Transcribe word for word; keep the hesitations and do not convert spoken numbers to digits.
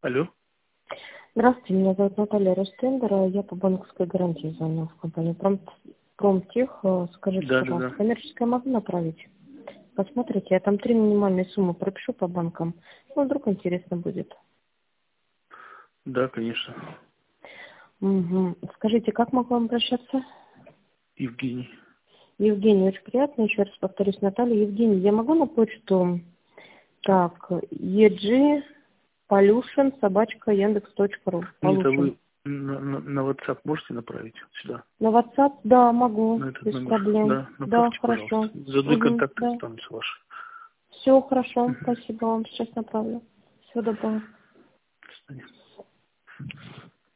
Алло. Здравствуйте, меня зовут Наталья Ростендера, я по банковской гарантии звоню в компанию Пром... Промтех. Скажите, Да, да, пожалуйста, да. коммерческое могу направить? Посмотрите, я там три минимальные суммы пропишу по банкам. Ну, вдруг интересно будет. Да, конечно. Угу. Скажите, как могу вам обращаться? Евгений. Евгений, очень приятно. Еще раз повторюсь, Наталья. Евгений, я могу на почту? Так, eg pollution собачка яндекс точка ру. Нет, а Получим. вы на, на, на WhatsApp можете направить сюда? На WhatsApp? Да, могу, На этот без номер? проблем. Да, Да, направьте, пожалуйста. хорошо. Заодно и Угу, контакты да. останутся ваши. Все хорошо, Мгм. спасибо вам, сейчас направлю. Всего доброго. До свидания.